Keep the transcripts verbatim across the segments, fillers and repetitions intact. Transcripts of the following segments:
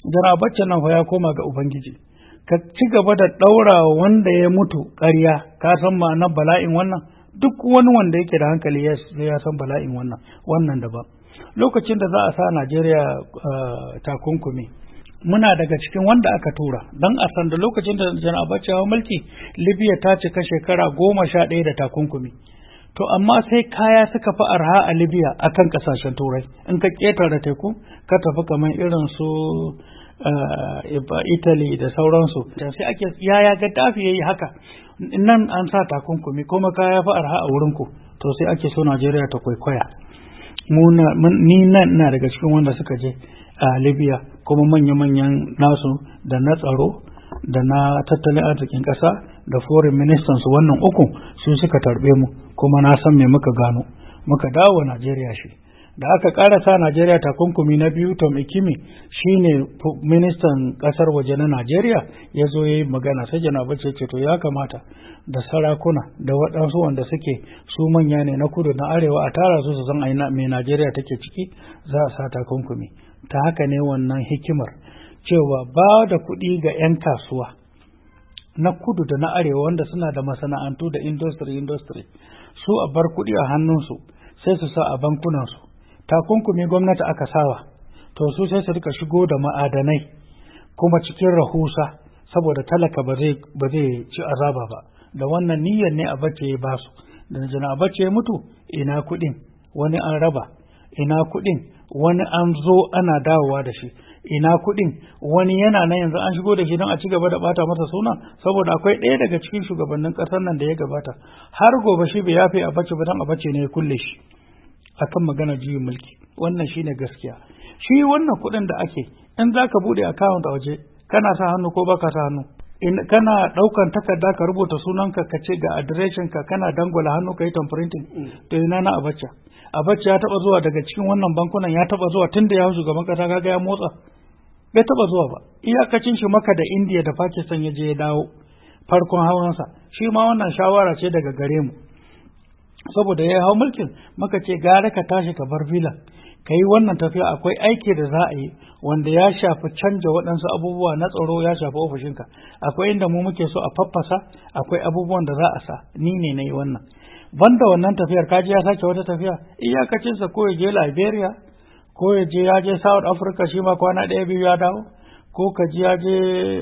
Janar Abacha nan fa ya koma ga Ubangiji. Ka ci gaba da ɗaura wanda ya mutu ƙarya, ka san ma'anar bala'in wannan? Duk wani wanda yake da hankali ya san bala'in wannan, wannan daban. Lokacin da za a sa Najeriya takunkumi, muna daga cikin wanda aka tura, don a san da lokacin da Janar Abacha ya mulki, Libya ta cika shekara goma sha ɗaya da takunkumi. To amma sai kaya suka fi arha a Libya akan kasashen Turai. In ka ƙetare teku, ka tafi kamar irin su Italy da sauransu. Sai ake yaya Gaddafi yayi haka. Nan an sa takunkumi kuma kaya fi arha a wurinku. To sai ake so Najeriya ta kwaikwaya. Ni nan ina daga cikin wanda suka je a Libya, kuma manya-manyan nasu da na tsaro da na tattalin arzikin ƙasa da foreign ministers wannan uku su suka tarbe mu, kuma na san me muka gano, muka dawo Najeriya shi. Da aka karasa Najeriya takunkumi na biyu, Tom Ikimi shine ministan kasar waje na Najeriya, ya zo ya yi magana. Sai Janar Abacha ce to ya kamata da sarakuna da waɗansu wanda suke su manya ne na kudu na arewa a tara su su san aina me Najeriya take ciki, za a sa takunkumi. Ta haka ne wannan hikimar cewa ba da kuɗi ga 'yan kasuwa na kudu da na arewa wanda suna da masana'antu da industry industry su a bar kuɗi a hannunsu sai su sa a bankunansu. Takunkumi gwamnati aka sawa, to su sai su rika shigo da ma'adanai kuma cikin rahusa, saboda talaka ba zai ba zai ci azaba ba. Da wannan niyyar ne Abacha ya ba su. Da Janar Abacha ya mutu, ina kuɗin wani an raba, ina kuɗin wani an zo ana dawowa da shi, ina kuɗin wani yana nan yanzu an shigo da shi don a ci gaba da bata masa suna, saboda akwai ɗaya daga cikin shugabannin ƙasar nan da ya gabata har gobe shi bai yafe Abacha ba, dan Abacha ne ya kulle shi akan magana juyin mulki. Wannan shine gaskiya. Shi wannan kuɗin da ake, in zaka bude account a waje, kana sa hannu ko baka sa hannu, in kana daukan takarda ka rubuta sunanka ka ce ga adireshin ka, kana dangwala hannu ka yi printing, to ina na Abacha. Abacha ya taba zuwa daga cikin wannan bankunan, ya taba zuwa tunda ya hau shugaban kasa, kaga ya motsa, bai taba zuwa ba. Iyakacin shi Makka da India da Pakistan ya je ya dawo farkon hawansa. Shi ma wannan shawara ce daga gare mu, saboda ya hau mulkin maka ce gara ka tashi ka bar filan ka yi wannan tafiya. Akwai aiki da za a yi wanda ya shafi canja waɗansu abubuwa na tsaro, ya shafi ofishinka. Akwai inda mu muke so a faffasa, akwai abubuwan da za a sa, ni ne na yi wannan. Banda wannan tafiyar kaji ya sake wata tafiya, iyakacinsa ko ya je Liberia, ko ya je ya je South Africa, shi ma kwana ɗaya biyu ya dawo, ko ka ji ya je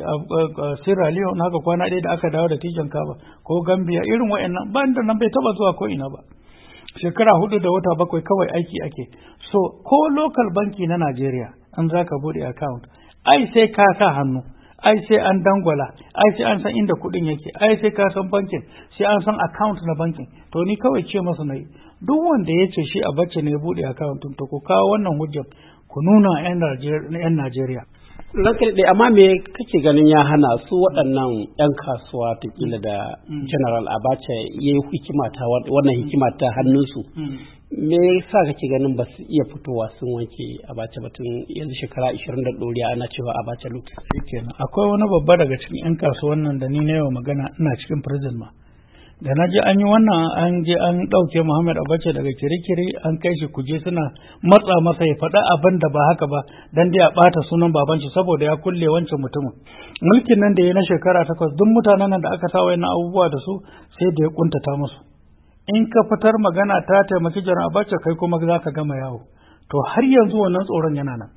Sierra Leone haka kwana ɗaya da aka dawo da tijan kaba, ko Gambia, irin wa'annan. Ban da nan bai taba zuwa ko ina ba. Shekara hudu da wata bakwai kawai aiki ake. So ko local banki na Najeriya an za ka bude account, ai sai ka sa hannu, ai sai an dangwala, ai sai an san inda kuɗin yake, ai sai ka san bankin, sai an san account na bankin. To ni kawai ce masa na yi, duk wanda ya ce shi Abacha ne ya bude account, to ku kawo wannan hujjar ku nuna 'yan Najeriya. Ranka da amma me kake ganin ya hana su waɗannan 'yan kasuwa takila da General Abacha ya yi hikima ta wannan hikima ta hannunsu? Me yasa kake ganin ba su iya fitowa sun wanke Abacha ba tun yanzu shekara ashirin da ɗoriya ana cewa Abacha lut? Shikenan akwai wani babba daga cikin 'yan kasuwan nan da ni na yawa magana, ina cikin prison ma. Da na je an yi wannan, an je an ɗauke Muhammad Abacha daga kirikiri an kai shi kuje, suna matsa masa ya faɗa abin da ba haka ba dan dai a ɓata sunan baban shi saboda ya kulle wancan mutumin. Mulkin nan da ya na shekara takwas, duk mutanen nan da aka sa wayannan abubuwa da su sai da ya kuntata musu. In ka fitar magana ta taimaki Janar Abacha, kai kuma za ka gama yawo. To har yanzu wannan tsoron yana nan.